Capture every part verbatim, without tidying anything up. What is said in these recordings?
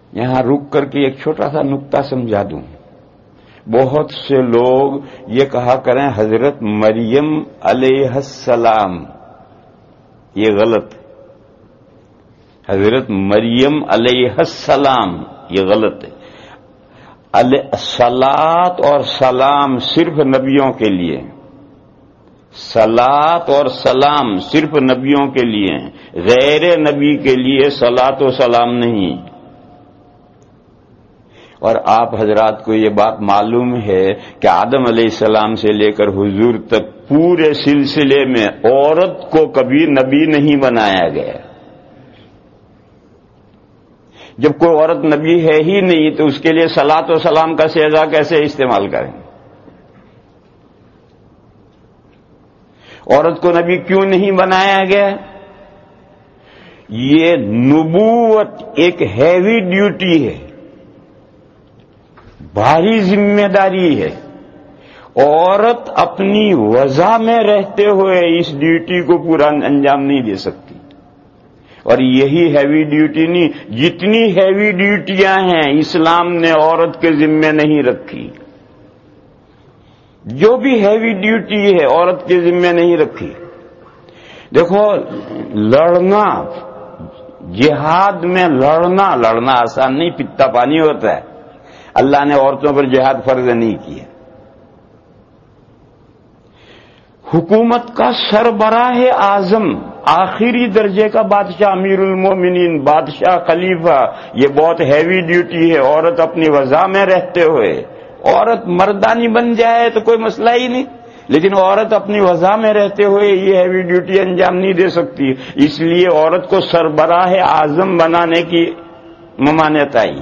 یہاں رک کر کے ایک چھوٹا سا نقطہ سمجھا دوں. بہت سے لوگ یہ کہا کریں حضرت مریم علیہ السلام، یہ غلط. حضرت مریم علیہ السلام یہ غلط ہے. صلاۃ اور سلام صرف نبیوں کے لیے، صلاۃ اور سلام صرف نبیوں کے لیے ہیں، غیر نبی کے لیے صلاۃ و سلام نہیں. اور آپ حضرات کو یہ بات معلوم ہے کہ آدم علیہ السلام سے لے کر حضور تک پورے سلسلے میں عورت کو کبھی نبی نہیں بنایا گیا. جب کوئی عورت نبی ہے ہی نہیں تو اس کے لیے صلاۃ و سلام کا صیغہ کیسے استعمال کریں؟ عورت کو نبی کیوں نہیں بنایا گیا؟ یہ نبوت ایک ہیوی ڈیوٹی ہے، بھاری ذمہ داری ہے. عورت اپنی وضع میں رہتے ہوئے اس ڈیوٹی کو پورا انجام نہیں دے سکتی. اور یہی ہیوی ڈیوٹی نہیں، جتنی ہیوی ڈیوٹیاں ہیں اسلام نے عورت کے ذمے نہیں رکھی. جو بھی ہیوی ڈیوٹی ہے عورت کے ذمے نہیں رکھی. دیکھو لڑنا، جہاد میں لڑنا لڑنا آسان نہیں، پتا پانی ہوتا ہے. اللہ نے عورتوں پر جہاد فرض نہیں کیا. حکومت کا سربراہ اعظم، آخری درجے کا بادشاہ، امیر المومنین، بادشاہ، خلیفہ، یہ بہت ہیوی ڈیوٹی ہے. عورت اپنی وضع میں رہتے ہوئے، عورت مردانی بن جائے تو کوئی مسئلہ ہی نہیں، لیکن عورت اپنی وضع میں رہتے ہوئے یہ ہیوی ڈیوٹی انجام نہیں دے سکتی. اس لیے عورت کو سربراہ اعظم بنانے کی ممانعت آئی.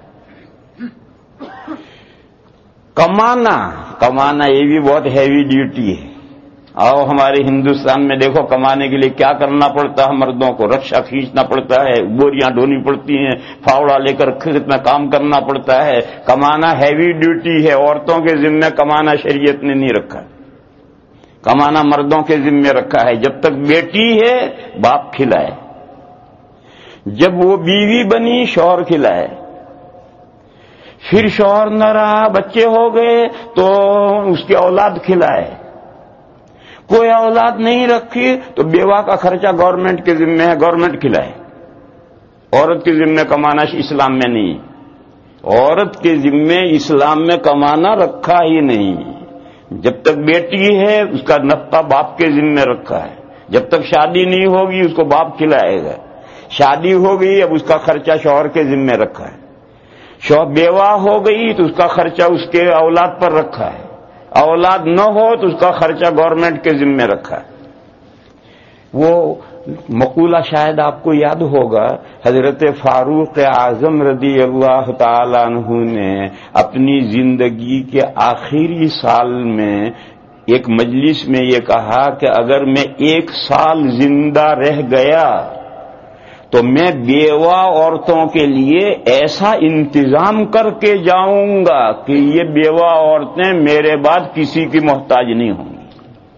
کمانا کمانا یہ بھی بہت ہیوی ڈیوٹی ہے. آؤ ہمارے ہندوستان میں دیکھو کمانے کے لیے کیا کرنا پڑتا ہے. مردوں کو رکشا کھینچنا پڑتا ہے، بوریاں ڈھونی پڑتی ہیں، پھاوڑا لے کر کھیت میں کام کرنا پڑتا ہے. کمانا ہیوی ڈیوٹی ہے. عورتوں کے ذمہ کمانا شریعت نے نہیں رکھا، کمانا مردوں کے ذمہ رکھا ہے. جب تک بیٹی ہے باپ کھلائے، جب وہ بیوی بنی شوہر کھلائے، پھر شوہر نہ رہا، بچے ہو گئے تو اس کی اولاد کھلائے. کوئی اولاد نہیں رکھی تو بیوہ کا خرچہ گورنمنٹ کے ذمہ ہے، گورنمنٹ کھلائے. عورت کے ذمہ کمانا اسلام میں نہیں. عورت کے ذمہ اسلام میں کمانا رکھا ہی نہیں. جب تک بیٹی ہے اس کا نفقہ باپ کے ذمہ رکھا ہے. جب تک شادی نہیں ہوگی اس کو باپ کھلائے گا. شادی ہو گئی اب اس کا خرچہ شوہر کے ذمہ رکھا ہے. شوہر بیوہ ہو گئی تو اس کا خرچہ اس کے اولاد پر رکھا ہے. اولاد نہ ہو تو اس کا خرچہ گورنمنٹ کے ذمہ رکھا ہے. وہ مقولہ شاید آپ کو یاد ہوگا، حضرت فاروق اعظم رضی اللہ تعالی عنہ نے اپنی زندگی کے آخری سال میں ایک مجلس میں یہ کہا کہ اگر میں ایک سال زندہ رہ گیا تو میں بیوہ عورتوں کے لیے ایسا انتظام کر کے جاؤں گا کہ یہ بیوہ عورتیں میرے بعد کسی کی محتاج نہیں ہوں گی.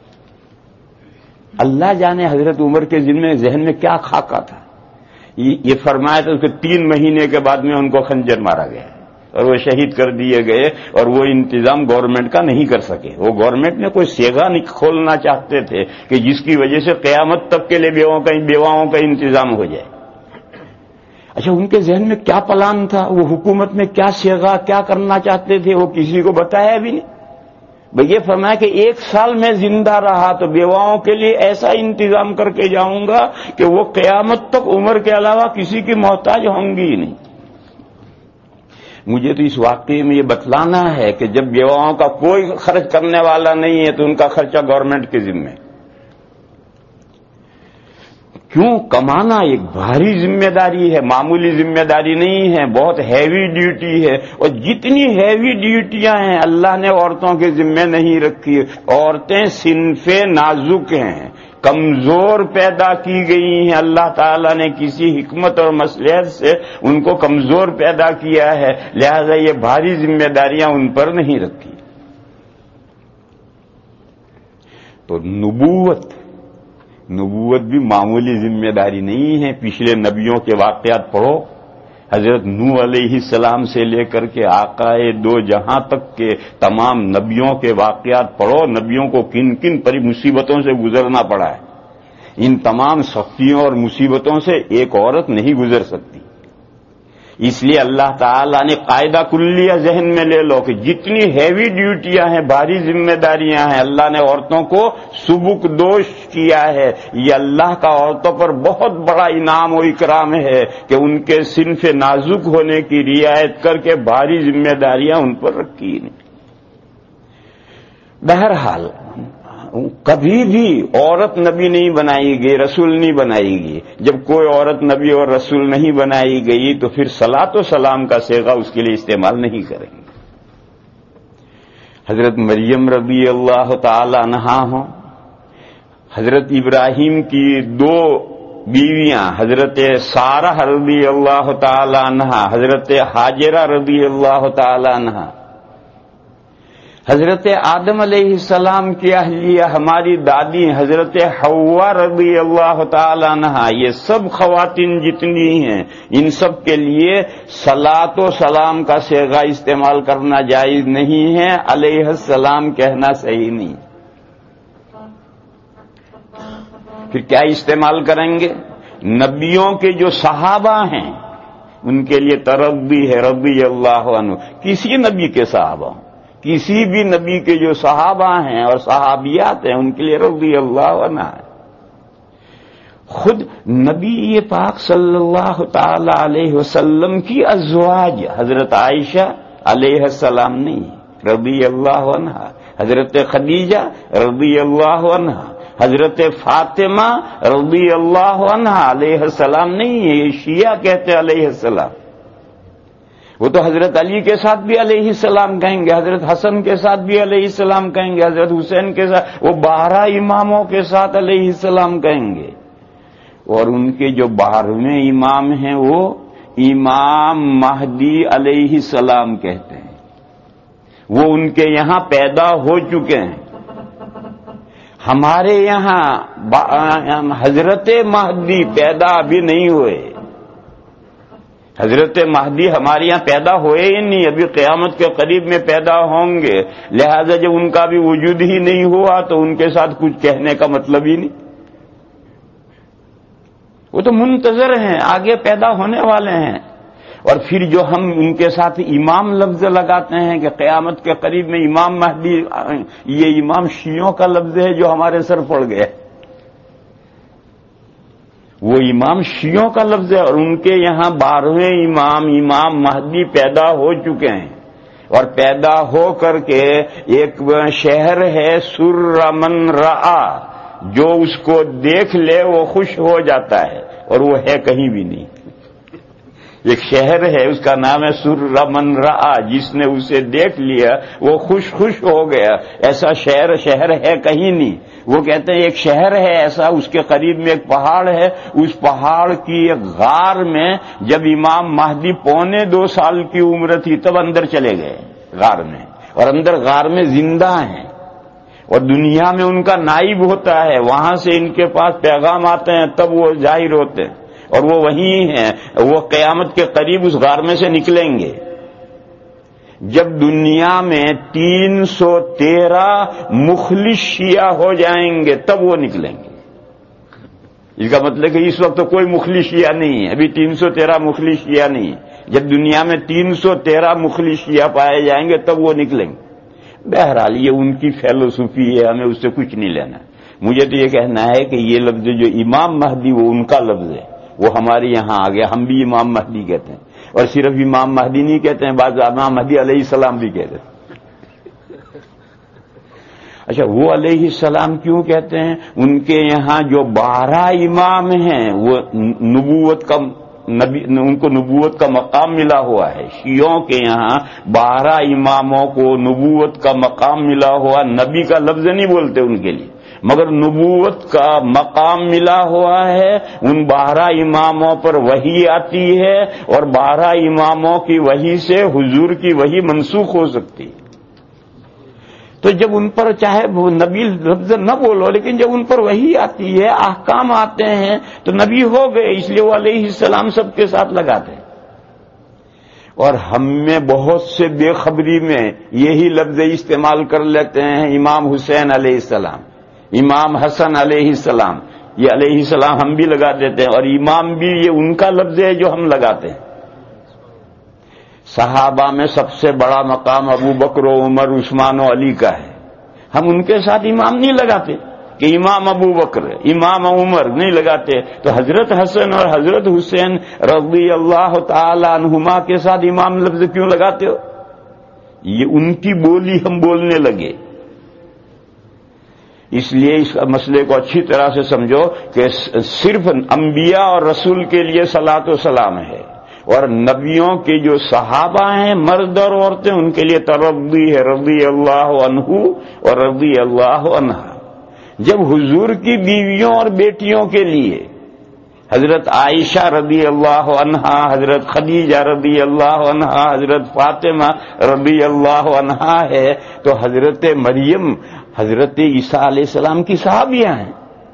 اللہ جانے حضرت عمر کے ذمہ ذہن میں کیا خاکہ تھا. یہ فرمایا تھا کہ تین مہینے کے بعد میں ان کو خنجر مارا گیا اور وہ شہید کر دیے گئے. اور وہ انتظام گورنمنٹ کا نہیں کر سکے. وہ گورنمنٹ نے کوئی سیگا نہیں کھولنا چاہتے تھے کہ جس کی وجہ سے قیامت تک کے لیے بیواؤں کا بیواؤں کا انتظام ہو جائے. اچھا ان کے ذہن میں کیا پلان تھا، وہ حکومت میں کیا سیگا کیا کرنا چاہتے تھے، وہ کسی کو بتایا بھی نہیں. بھئی یہ فرمایا کہ ایک سال میں زندہ رہا تو بیواؤں کے لیے ایسا انتظام کر کے جاؤں گا کہ وہ قیامت تک عمر کے علاوہ کسی کی محتاج ہوں گی ہی نہیں. مجھے تو اس واقعے میں یہ بتلانا ہے کہ جب بیواؤں کا کوئی خرچ کرنے والا نہیں ہے تو ان کا خرچہ گورنمنٹ کے ذمہ. کیوں؟ کمانا ایک بھاری ذمہ داری ہے، معمولی ذمہ داری نہیں ہے، بہت ہیوی ڈیوٹی ہے. اور جتنی ہیوی ڈیوٹیاں ہیں اللہ نے عورتوں کے ذمہ نہیں رکھی. عورتیں صنف نازک ہیں، کمزور پیدا کی گئی ہیں. اللہ تعالیٰ نے کسی حکمت اور مصلحت سے ان کو کمزور پیدا کیا ہے، لہذا یہ بھاری ذمہ داریاں ان پر نہیں رکھی. تو نبوت نبوت بھی معمولی ذمہ داری نہیں ہے. پچھلے نبیوں کے واقعات پڑھو، حضرت نوح علیہ السلام سے لے کر کے آقائے دو جہاں تک کے تمام نبیوں کے واقعات پڑھو، نبیوں کو کن کن پری مصیبتوں سے گزرنا پڑا ہے. ان تمام سختیوں اور مصیبتوں سے ایک عورت نہیں گزر سکتی. اس لیے اللہ تعالیٰ نے قاعدہ کلیہ ذہن میں لے لو کہ جتنی ہیوی ڈیوٹیاں ہیں، بھاری ذمہ داریاں ہیں، اللہ نے عورتوں کو سبک دوش کیا ہے. یہ اللہ کا عورتوں پر بہت بڑا انعام و اکرام ہے کہ ان کے صنف نازک ہونے کی رعایت کر کے بھاری ذمہ داریاں ان پر رکھی نہیں. بہرحال کبھی بھی عورت نبی نہیں بنائی گئی، رسول نہیں بنائی گئی. جب کوئی عورت نبی اور رسول نہیں بنائی گئی تو پھر صلاۃ و سلام کا صیغہ اس کے لیے استعمال نہیں کریں گے. حضرت مریم رضی اللہ تعالی عنہا ہوں، حضرت ابراہیم کی دو بیویاں حضرت سارہ رضی اللہ تعالی عنہا، حضرت ہاجرہ رضی اللہ تعالی عنہا، حضرت آدم علیہ السلام کی اہلیہ ہماری دادی حضرت حوا رضی اللہ تعالی عنہا، یہ سب خواتین جتنی ہیں ان سب کے لیے صلاۃ و سلام کا صیغہ استعمال کرنا جائز نہیں ہے، علیہ السلام کہنا صحیح نہیں. پھر کیا استعمال کریں گے؟ نبیوں کے جو صحابہ ہیں ان کے لیے تربی ہے رضی اللہ عنہ. کسی نبی کے صحابہ، کسی بھی نبی کے جو صحابہ ہیں اور صحابیات ہیں ان کے لیے رضی اللہ عنہ ہے. خود نبی پاک صلی اللہ تعالی علیہ وسلم کی ازواج حضرت عائشہ علیہ السلام نہیں رضی اللہ عنہ، حضرت خدیجہ رضی اللہ عنہ، حضرت فاطمہ رضی اللہ عنہ علیہ السلام نہیں ہے. یہ شیعہ کہتے علیہ السلام. وہ تو حضرت علی کے ساتھ بھی علیہ السلام کہیں گے، حضرت حسن کے ساتھ بھی علیہ السلام کہیں گے، حضرت حسین کے ساتھ، وہ بارہ اماموں کے ساتھ علیہ السلام کہیں گے. اور ان کے جو بارہویں امام ہیں وہ امام مہدی علیہ السلام کہتے ہیں. وہ ان کے یہاں پیدا ہو چکے ہیں. ہمارے یہاں حضرت مہدی پیدا ابھی نہیں ہوئے. حضرت مہدی ہمارے یہاں پیدا ہوئے ہی نہیں، ابھی قیامت کے قریب میں پیدا ہوں گے. لہذا جب ان کا بھی وجود ہی نہیں ہوا تو ان کے ساتھ کچھ کہنے کا مطلب ہی نہیں. وہ تو منتظر ہیں، آگے پیدا ہونے والے ہیں. اور پھر جو ہم ان کے ساتھ امام لفظ لگاتے ہیں کہ قیامت کے قریب میں امام مہدی، یہ امام شیعوں کا لفظ ہے جو ہمارے سر پڑ گیا. وہ امام شیعوں کا لفظ ہے اور ان کے یہاں بارہویں امام امام مہدی پیدا ہو چکے ہیں. اور پیدا ہو کر کے ایک شہر ہے سر من رآ، جو اس کو دیکھ لے وہ خوش ہو جاتا ہے، اور وہ ہے کہیں بھی نہیں. ایک شہر ہے اس کا نام ہے سر من رآ، جس نے اسے دیکھ لیا وہ خوش خوش ہو گیا. ایسا شہر شہر ہے کہیں نہیں. وہ کہتے ہیں ایک شہر ہے ایسا، اس کے قریب میں ایک پہاڑ ہے، اس پہاڑ کی ایک غار میں جب امام مہدی پونے دو سال کی عمر تھی تب اندر چلے گئے غار میں، اور اندر غار میں زندہ ہیں، اور دنیا میں ان کا نائب ہوتا ہے. وہاں سے ان کے پاس پیغام آتے ہیں تب وہ ظاہر ہوتے ہیں، اور وہ وہیں ہیں. وہ قیامت کے قریب اس غار میں سے نکلیں گے. جب دنیا میں تین سو تیرہ مخلص شیعہ ہو جائیں گے تب وہ نکلیں گے. اس کا مطلب کہ اس وقت تو کوئی مخلص شیعہ نہیں ہے، ابھی تین سو تیرہ مخلص شیعہ نہیں ہے. جب دنیا میں تین سو تیرہ مخلص شیعہ پائے جائیں گے تب وہ نکلیں گے. بہرحال یہ ان کی فلسفی ہے، ہمیں اس سے کچھ نہیں لینا. مجھے تو یہ کہنا ہے کہ یہ لفظ جو امام مہدی وہ ان کا لفظ ہے، وہ ہمارے یہاں آ گیا. ہم بھی امام مہدی کہتے ہیں، اور صرف امام مہدی نہیں کہتے ہیں، بعض امام مہدی علیہ السلام بھی کہتے ہیں. اچھا وہ علیہ السلام کیوں کہتے ہیں؟ ان کے یہاں جو بارہ امام ہیں وہ نبوت کا نبی، ان کو نبوت کا مقام ملا ہوا ہے. شیعوں کے یہاں بارہ اماموں کو نبوت کا مقام ملا ہوا. نبی کا لفظ نہیں بولتے ان کے لیے، مگر نبوت کا مقام ملا ہوا ہے. ان بارہ اماموں پر وحی آتی ہے، اور بارہ اماموں کی وحی سے حضور کی وحی منسوخ ہو سکتی ہے. تو جب ان پر چاہے وہ نبی لفظ نہ بولو، لیکن جب ان پر وحی آتی ہے، احکام آتے ہیں تو نبی ہو گئے. اس لیے وہ علیہ السلام سب کے ساتھ لگاتے ہیں. اور ہم میں بہت سے بے خبری میں یہی لفظ استعمال کر لیتے ہیں، امام حسین علیہ السلام، امام حسن علیہ السلام، یہ علیہ السلام ہم بھی لگا دیتے ہیں، اور امام بھی یہ ان کا لفظ ہے جو ہم لگاتے ہیں۔ صحابہ میں سب سے بڑا مقام ابو بکر و عمر عثمان و علی کا ہے، ہم ان کے ساتھ امام نہیں لگاتے کہ امام ابو بکر امام عمر نہیں لگاتے، تو حضرت حسن اور حضرت حسین رضی اللہ تعالی عنہما کے ساتھ امام لفظ کیوں لگاتے ہو؟ یہ ان کی بولی ہم بولنے لگے۔ اس لیے اس مسئلے کو اچھی طرح سے سمجھو کہ صرف انبیاء اور رسول کے لیے صلاۃ و سلام ہے، اور نبیوں کے جو صحابہ ہیں مرد اور عورتیں ان کے لیے ترضی ہے، رضی اللہ عنہ اور رضی اللہ عنہا۔ جب حضور کی بیویوں اور بیٹیوں کے لیے حضرت عائشہ رضی اللہ عنہا، حضرت خدیجہ رضی اللہ عنہا، حضرت فاطمہ رضی اللہ عنہا ہے، تو حضرت مریم حضرت عیسیٰ علیہ السلام کی صحابیہ ہیں،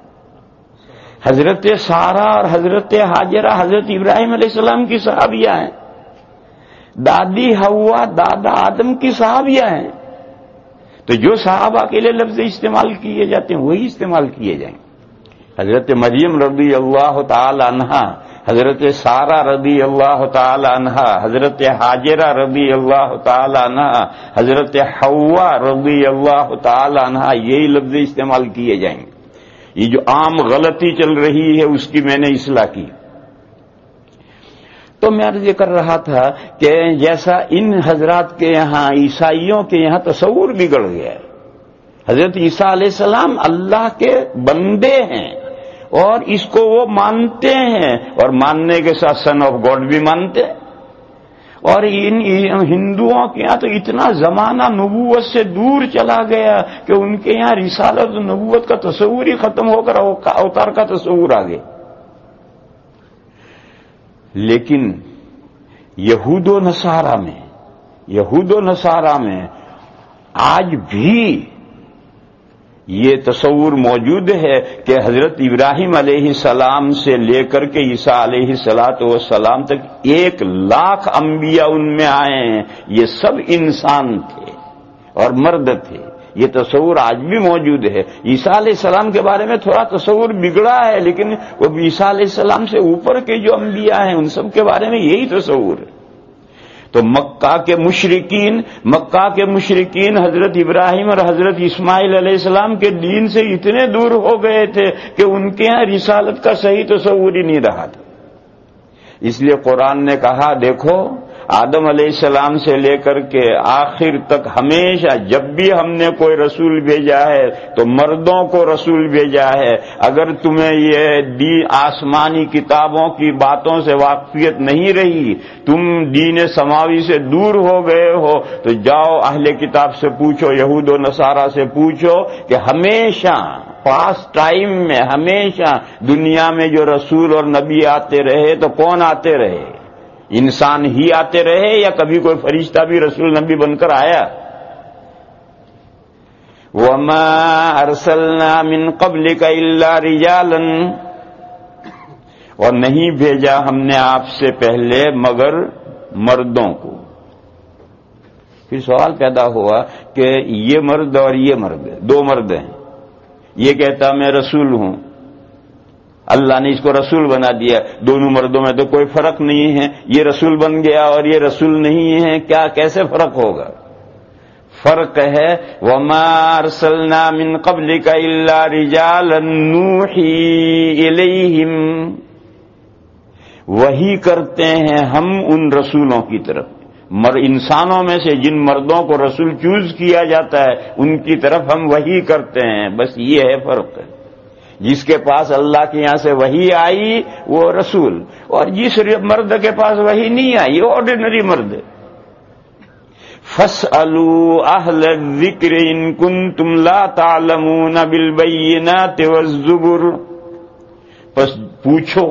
حضرت سارہ اور حضرت ہاجرہ حضرت ابراہیم علیہ السلام کی صحابیہ ہیں، دادی حوا دادا آدم کی صحابیہ ہیں۔ تو جو صحابہ کے لیے لفظ استعمال کیے جاتے ہیں وہی استعمال کیے جائیں۔ حضرت مریم رضی اللہ تعالی عنہا، حضرت سارہ رضی اللہ تعالی عنہا، حضرت ہاجرہ رضی اللہ تعالی عنہا، حضرت حوا رضی اللہ تعالی عنہا، یہی لفظ استعمال کیے جائیں۔ یہ جو عام غلطی چل رہی ہے اس کی میں نے اصلاح کی۔ تو میں عرض یہ کر رہا تھا کہ جیسا ان حضرات کے یہاں عیسائیوں کے یہاں تصور بگڑ گیا ہے، حضرت عیسیٰ علیہ السلام اللہ کے بندے ہیں اور اس کو وہ مانتے ہیں، اور ماننے کے ساتھ سن آف گاڈ بھی مانتے ہیں، اور ان ہندوؤں کے یہاں تو اتنا زمانہ نبوت سے دور چلا گیا کہ ان کے یہاں رسالت و نبوت کا تصور ہی ختم ہو کر اوتار کا تصور آ گیا۔ لیکن یہود و نصارہ میں یہود و نصارہ میں آج بھی یہ تصور موجود ہے کہ حضرت ابراہیم علیہ السلام سے لے کر کے عیسیٰ علیہ الصلاۃ والسلام تک ایک لاکھ انبیاء ان میں آئے ہیں، یہ سب انسان تھے اور مرد تھے، یہ تصور آج بھی موجود ہے۔ عیسیٰ علیہ السلام کے بارے میں تھوڑا تصور بگڑا ہے، لیکن وہ عیسیٰ علیہ السلام سے اوپر کے جو انبیاء ہیں ان سب کے بارے میں یہی تصور ہے۔ تو مکہ کے مشرکین مکہ کے مشرکین حضرت ابراہیم اور حضرت اسماعیل علیہ السلام کے دین سے اتنے دور ہو گئے تھے کہ ان کے یہاں رسالت کا صحیح تصور ہی نہیں رہا تھا۔ اس لیے قرآن نے کہا دیکھو آدم علیہ السلام سے لے کر کے آخر تک ہمیشہ جب بھی ہم نے کوئی رسول بھیجا ہے تو مردوں کو رسول بھیجا ہے۔ اگر تمہیں یہ دین آسمانی کتابوں کی باتوں سے واقفیت نہیں رہی، تم دین سماوی سے دور ہو گئے ہو، تو جاؤ اہل کتاب سے پوچھو، یہود و نصارہ سے پوچھو کہ ہمیشہ پاس ٹائم میں ہمیشہ دنیا میں جو رسول اور نبی آتے رہے تو کون آتے رہے؟ انسان ہی آتے رہے یا کبھی کوئی فرشتہ بھی رسول نبی بن کر آیا؟ وَمَا أَرْسَلْنَا مِن قَبْلِكَ إِلَّا رِجَالًا، اور نہیں بھیجا ہم نے آپ سے پہلے مگر مردوں کو۔ پھر سوال پیدا ہوا کہ یہ مرد اور یہ مرد دو مرد ہیں، یہ کہتا میں رسول ہوں، اللہ نے اس کو رسول بنا دیا، دونوں مردوں میں تو کوئی فرق نہیں ہے، یہ رسول بن گیا اور یہ رسول نہیں ہے، کیا کیسے فرق ہوگا؟ فرق ہے وَمَا أَرْسَلْنَا مِن قَبْلِكَ إِلَّا رِجَالًا نُوحِي إِلَيْهِمْ، وہی کرتے ہیں ہم ان رسولوں کی طرف، مر انسانوں میں سے جن مردوں کو رسول چوز کیا جاتا ہے ان کی طرف ہم وہی کرتے ہیں، بس یہ ہے فرق۔ جس کے پاس اللہ کے یہاں سے وحی آئی وہ رسول، اور جس مرد کے پاس وحی نہیں آئی وہ آرڈینری مرد۔ فَاسْأَلُوا أَهْلَ الذِّكْرِ إِن كُنتُمْ لَا تَعْلَمُونَ بِالْبَيِّنَاتِ وَالزُّبُرِ، پس پوچھو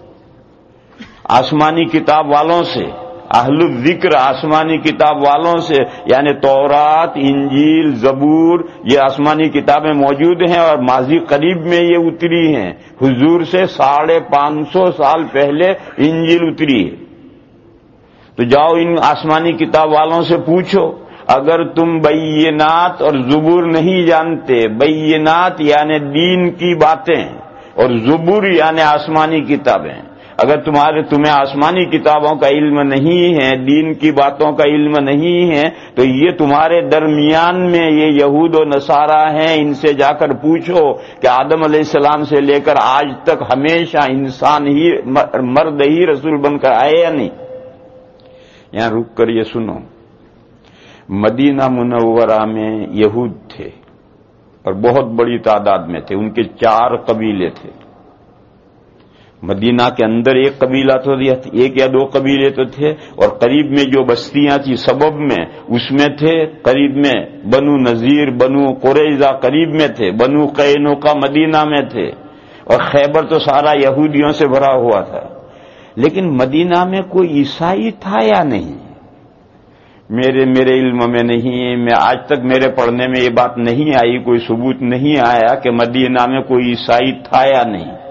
آسمانی کتاب والوں سے، اہل الذکر آسمانی کتاب والوں سے، یعنی تورات، انجیل، زبور، یہ آسمانی کتابیں موجود ہیں اور ماضی قریب میں یہ اتری ہیں، حضور سے ساڑھے پانچ سو سال پہلے انجیل اتری ہے۔ تو جاؤ ان آسمانی کتاب والوں سے پوچھو، اگر تم بینات اور زبور نہیں جانتے، بینات یعنی دین کی باتیں اور زبور یعنی آسمانی کتابیں، اگر تمہارے تمہیں آسمانی کتابوں کا علم نہیں ہے، دین کی باتوں کا علم نہیں ہے، تو یہ تمہارے درمیان میں یہ یہود و نصارہ ہیں، ان سے جا کر پوچھو کہ آدم علیہ السلام سے لے کر آج تک ہمیشہ انسان ہی مرد ہی رسول بن کر آئے یا نہیں؟ یہاں رک کر یہ سنو، مدینہ منورہ میں یہود تھے اور بہت بڑی تعداد میں تھے، ان کے چار قبیلے تھے۔ مدینہ کے اندر ایک قبیلہ تو ایک یا دو قبیلے تو تھے، اور قریب میں جو بستیاں تھی سبب میں اس میں تھے، قریب میں بنو نذیر، بنو قریظہ قریب میں تھے، بنو قینقاع مدینہ میں تھے، اور خیبر تو سارا یہودیوں سے بھرا ہوا تھا۔ لیکن مدینہ میں کوئی عیسائی تھا یا نہیں؟ میرے میرے علم میں نہیں ہے، میں آج تک میرے پڑھنے میں یہ بات نہیں آئی، کوئی ثبوت نہیں آیا کہ مدینہ میں کوئی عیسائی تھا یا نہیں۔